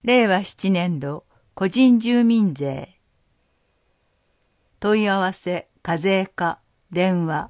令和7年度個人住民税。問い合わせ課税課電話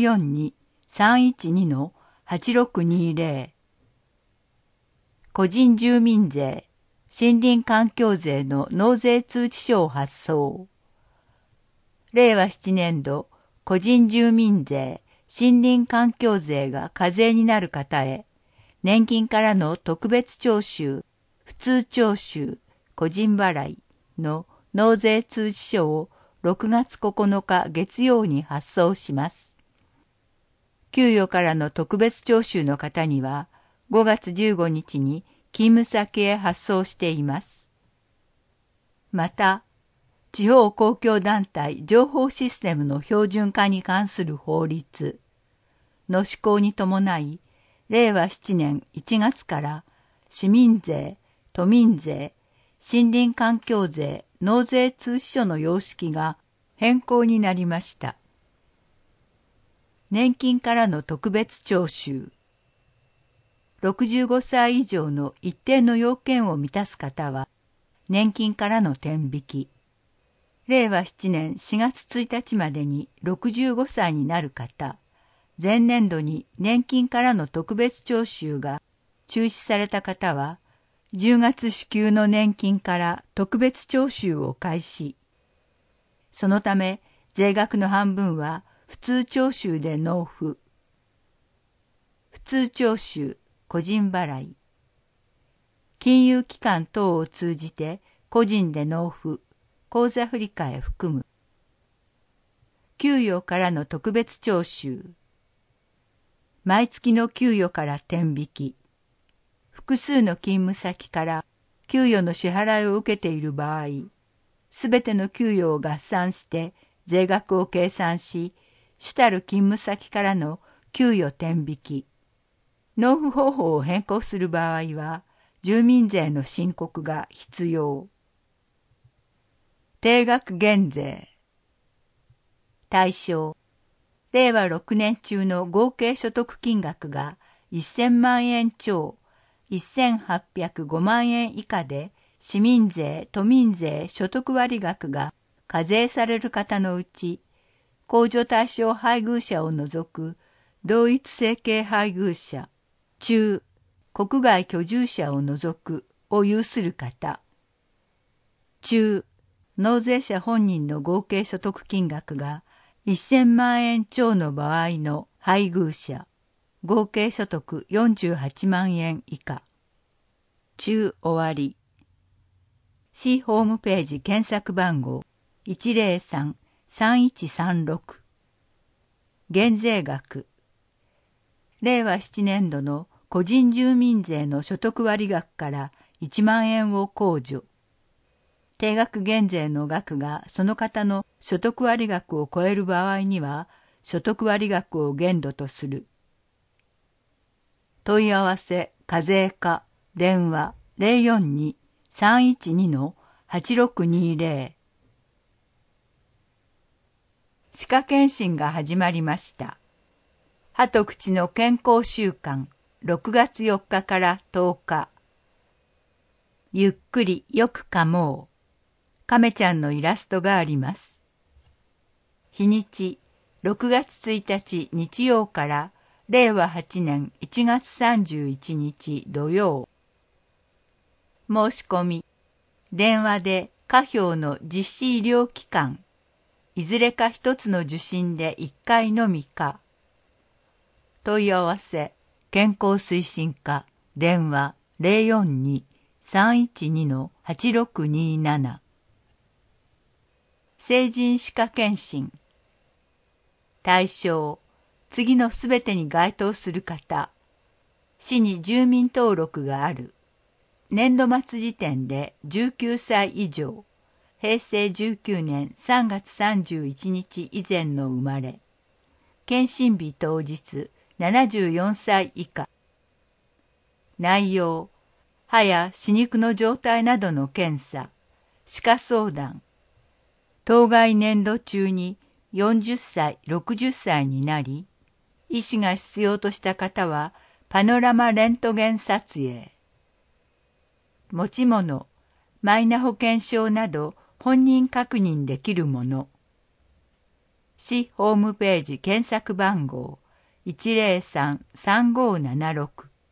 042-312-8620。個人住民税森林環境税の納税通知書を発送。令和7年度個人住民税森林環境税が課税になる方へ、年金からの特別徴収、普通徴収、個人払いの納税通知書を6月9日月曜に発送します。給与からの特別徴収の方には5月15日に勤務先へ発送しています。また、地方公共団体情報システムの標準化に関する法律の施行に伴い、令和7年1月から市民税、都民税、森林環境税納税通知書の様式が変更になりました。年金からの特別徴収。65歳以上の一定の要件を満たす方は、年金からの天引き。令和7年4月1日までに65歳になる方、前年度に年金からの特別徴収が中止された方は、10月支給の年金から特別徴収を開始。そのため、税額の半分は普通徴収で納付。普通徴収、個人払い。金融機関等を通じて個人で納付、口座振替含む。給与からの特別徴収。毎月の給与から天引き。複数の勤務先から給与の支払いを受けている場合、すべての給与を合算して税額を計算し、主たる勤務先からの給与天引き。納付方法を変更する場合は、住民税の申告が必要。定額減税。対象。令和6年中の合計所得金額が1000万円超、1805万円以下で、市民税、都民税、所得割額が課税される方のうち、控除対象配偶者を除く同一生計配偶者、中、国外居住者を除くを有する方、中、納税者本人の合計所得金額が1000万円超の場合の配偶者、合計所得48万円以下。中終わり。市ホームページ検索番号 103-3136。減税額。令和7年度の個人住民税の所得割額から1万円を控除。定額減税の額がその方の所得割額を超える場合には、所得割額を限度とする。問い合わせ課税課電話042-312-8620。歯科検診が始まりました。歯と口の健康週間6月4日から10日。ゆっくりよく噛もう。亀ちゃんのイラストがあります。日にち6月1日日曜から令和8年1月31日土曜。申し込み。電話で家標の実施医療機関。いずれか一つの受診で1回のみか。問い合わせ。健康推進課。電話042-312-8627。成人歯科検診。対象。次のすべてに該当する方。市に住民登録がある。年度末時点で19歳以上。平成19年3月31日以前の生まれ。検診日当日74歳以下。内容。歯や歯肉の状態などの検査。歯科相談。当該年度中に40歳、60歳になり、医師が必要とした方はパノラマレントゲン撮影。 持ち物、マイナ保険証など本人確認できるもの。市ホームページ検索番号 103-3576。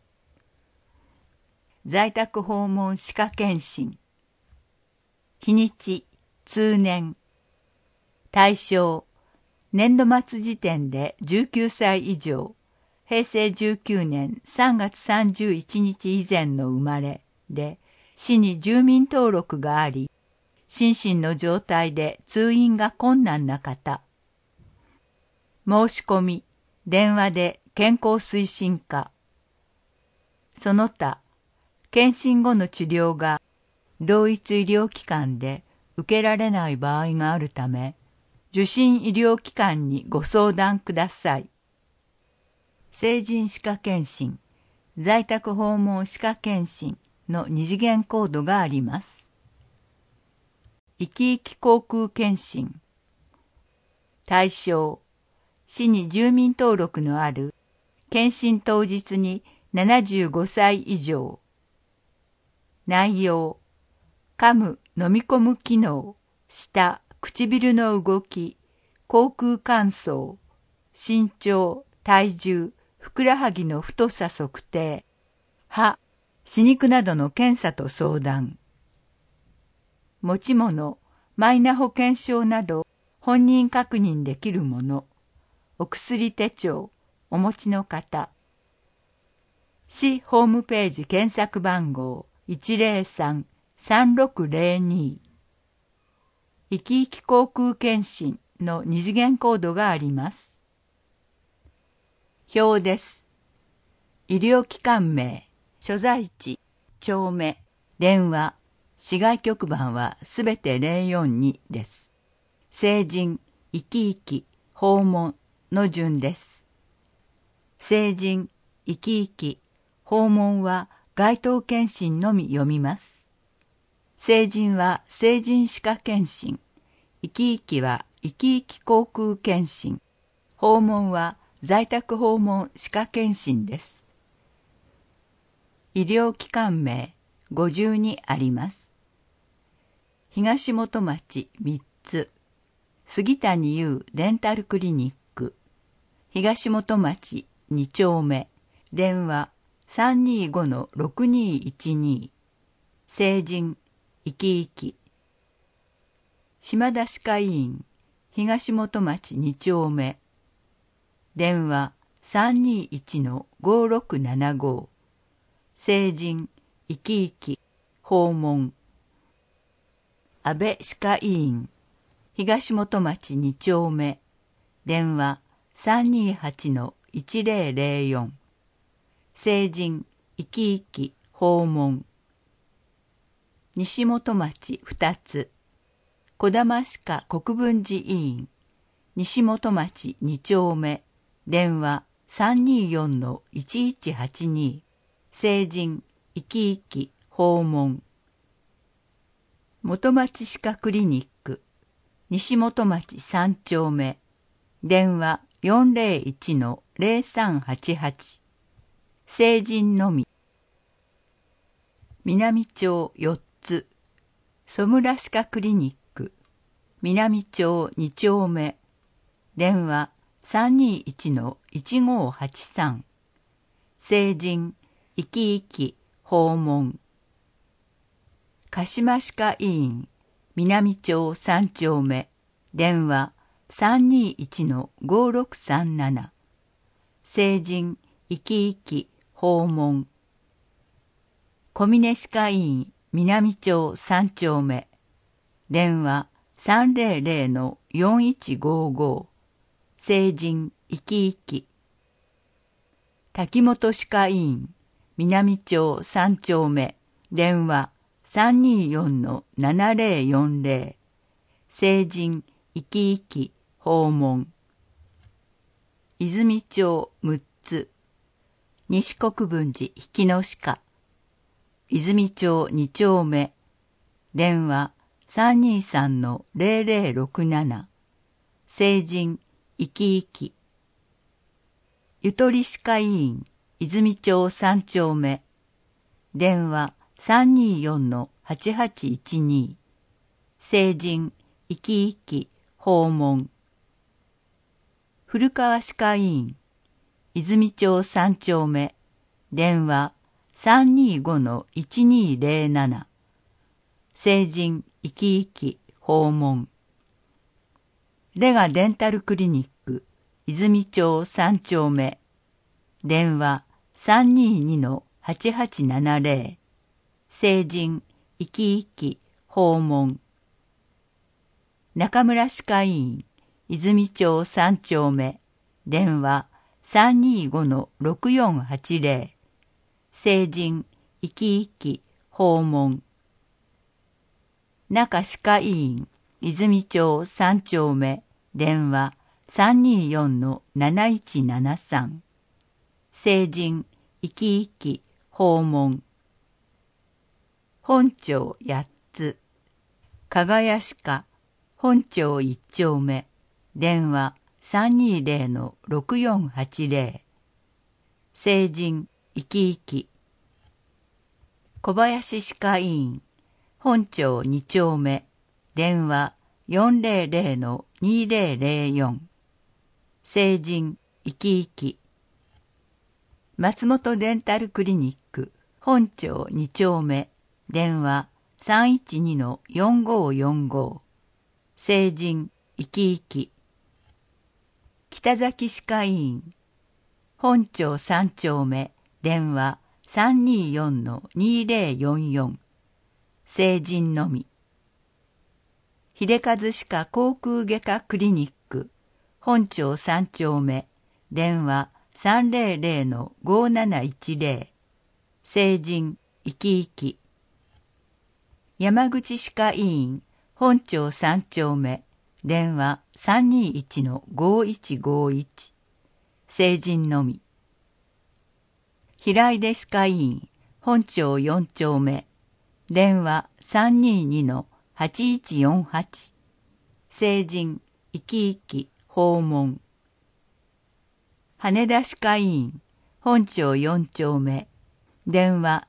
在宅訪問歯科検診。日にち、通年。対象、年度末時点で19歳以上、平成19年3月31日以前の生まれで、市に住民登録があり、心身の状態で通院が困難な方。申し込み、電話で健康推進課。その他、検診後の治療が同一医療機関で受けられない場合があるため、受診医療機関にご相談ください。成人歯科検診、在宅訪問歯科検診の二次元コードがあります。いきいき口腔検診。対象、市に住民登録のある検診当日に75歳以上。内容、噛む・飲み込む機能、舌、唇の動き、口腔乾燥、身長、体重、ふくらはぎの太さ測定、歯、歯肉などの検査と相談。持ち物、マイナ保険証など本人確認できるもの、お薬手帳、お持ちの方。市ホームページ検索番号 103-3602。いきいき口腔検診の二次元コードがあります。表です。医療機関名、所在地、町名、電話、市外局番はすべて042です。成人、いきいき、訪問の順です。成人、いきいき、訪問は該当検診のみ読みます。成人は成人歯科検診、いきいきはいきいき口腔検診、訪問は在宅訪問歯科検診です。医療機関名52あります。東本町3つ、杉谷優デンタルクリニック、東本町2丁目、電話 325-6212、成人、いきいき。島田歯科医院、東本町2丁目、電話 321-5675、成人、いきいき、訪問。安倍歯科医院、東本町2丁目、電話 328-1004、成人、いきいき、訪問。西本町2つ、児玉歯科国分寺医院、西本町2丁目、電話 324-1182、成人、いきいき、訪問。元町歯科クリニック、西本町3丁目、電話 401-0388、成人のみ。南町4つ、曽村歯科クリニック、南町2丁目、電話 321-1583、成人、いきいき、訪問。鹿島歯科医院、南町3丁目、電話 321-5637、成人、いきいき、訪問。小峰歯科医院、南町3丁目、電話 300-4155、成人、いきいき。滝本歯科医院、南町3丁目、電話 324-7040、成人、いきいき、訪問。泉町6つ、西国分寺引野歯科、泉町2丁目、電話 323-0067、成人、いきいき。ゆとり歯科医院、泉町3丁目、電話 324-8812成人生き生き訪問古川歯科医院泉町3丁目電話325-1207成人生き生き訪問レガデンタルクリニック泉町3丁目電話322-8870成人生き生き訪問中村歯科医院泉町3丁目電話325-6480成人生き生き訪問中歯科医院泉町3丁目電話324-7173成人生き生き訪問本町8つ加賀屋歯科本町1丁目電話320-6480成人生き生き小林歯科医院本町2丁目電話400-2004成人生き生き松本デンタルクリニック本町2丁目電話312-4545成人生き生き北崎歯科医院本町3丁目電話324-2044成人のみ秀和歯科口腔外科クリニック本町3丁目電話300-5710成人生き生き山口歯科医院本町3丁目電話321-5151成人のみ平出歯科医院本町4丁目電話322-8148成人生き生き訪問羽田歯科医院本町4丁目電話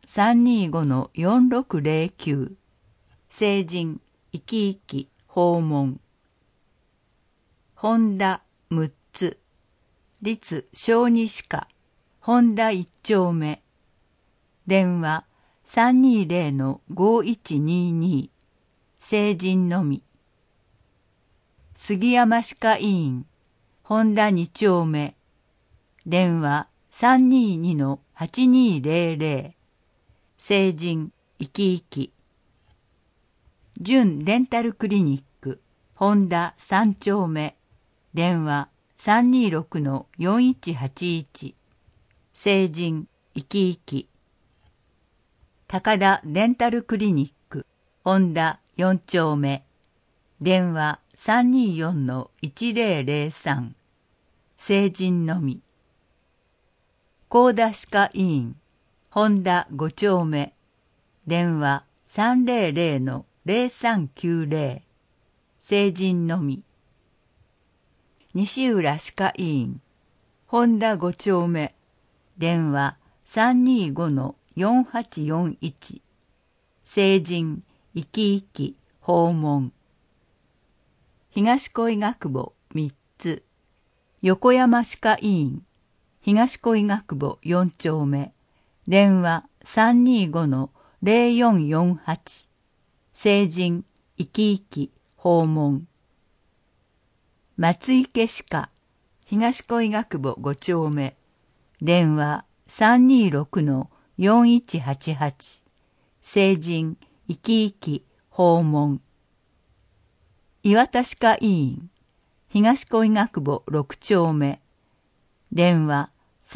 325-4609成人生き生き訪問本田6つ立小児歯科本田1丁目電話320-5122成人のみ杉山歯科医院本田2丁目電話322-8200成人生き生き純デンタルクリニック本田3丁目電話326-4181成人生き生き高田デンタルクリニック本田4丁目電話324-1003成人のみ高田歯科医院本田5丁目電話300-0390成人のみ西浦歯科医院本田5丁目電話325-4841成人生き生き訪問東小医学部3つ横山歯科医院東小医学部4丁目電話325-0448成人生き生き訪問松池歯科東小医学部5丁目電話326-4188成人生き生き訪問岩田歯科医院東小医学部6丁目電話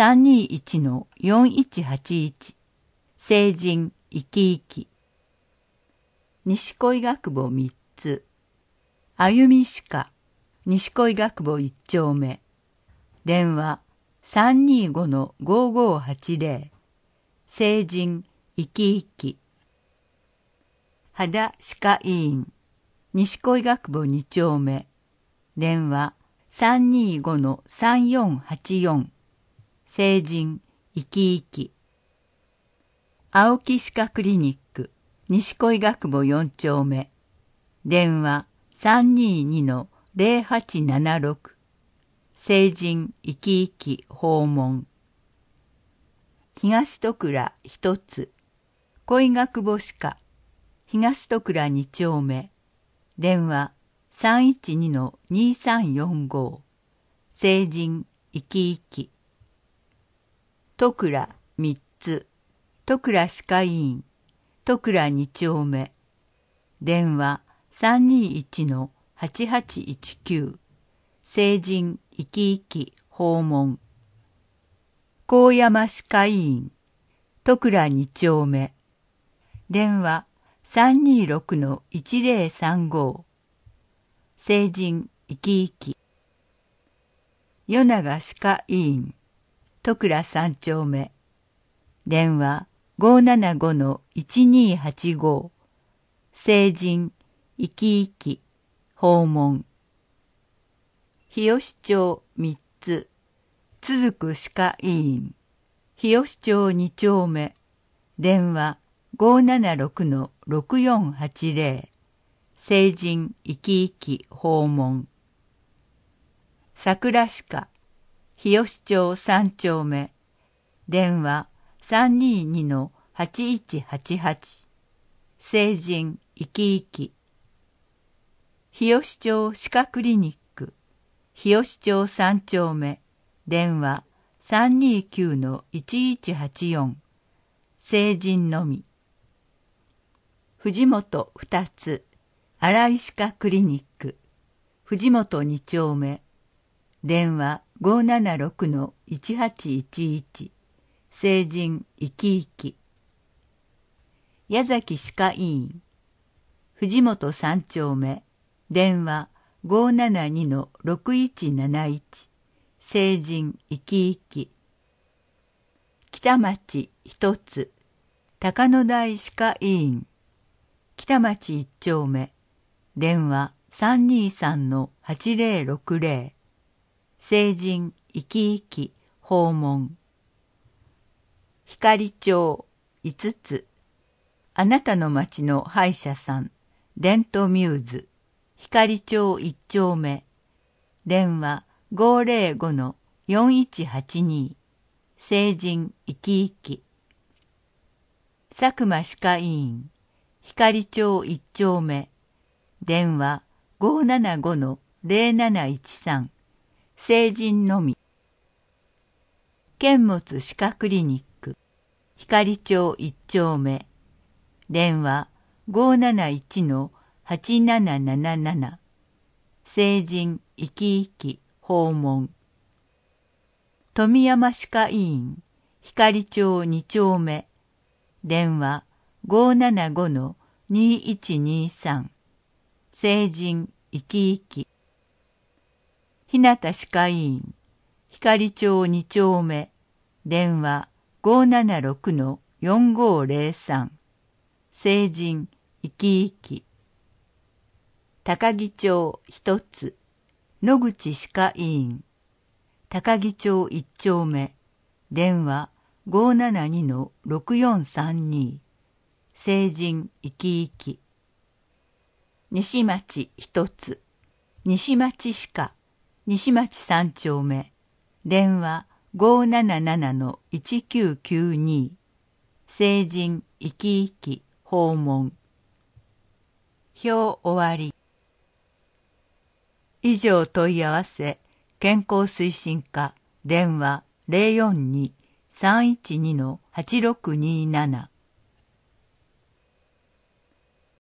321-4181成人生き生き西小医学部3つ歩み歯科西小医学部1丁目電話325-5580成人生き生き肌歯科医院西小医学部2丁目電話325-3484成人生き生き青木歯科クリニッ西恋学母4丁目電話 322-0876 成人生き生き訪問東戸倉一つ恋学母歯科東戸倉2丁目電話 312-2345 成人生き生き戸倉3つ戸倉歯科医院戸倉2丁目電話 321-8819 成人生き生き訪問高山歯科医院戸倉2丁目電話 326-1035 成人生き生き与永歯科医院戸倉3丁目電話 575-1285 成人生き生き訪問日吉町3つ続く歯科医院日吉町2丁目電話 576-6480 成人生き生き訪問桜歯科日吉町3丁目電話 322-8188 成人生き生き日吉町歯科クリニック日吉町3丁目電話 329-1184 成人のみ藤本2つ新井歯科クリニック藤本2丁目電話 576-1811 成人生き生き矢崎歯科医院藤本3丁目電話 572-6171 成人生き生き北町一つ高野台歯科医院北町1丁目電話 323-8060 成人生き生き訪問光町5つあなたの町の歯医者さんデントミューズ光町1丁目電話 505-4182 成人生き生き佐久間歯科医院光町1丁目電話 575-0713 成人のみ剣物歯科クリニック光町1丁目電話 571-8777 成人生き生き訪問富山歯科医院光町2丁目電話 575-2123 成人生き生き日向歯科医院光町2丁目電話 576-4503 成人生き生き高木町一つ野口歯科医院高木町1丁目電話 572-6432 成人生き生き西町一つ西町歯科西町3丁目電話 577-1992 成人生き生き訪問表終わり以上問い合わせ健康推進課電話 042-312-8627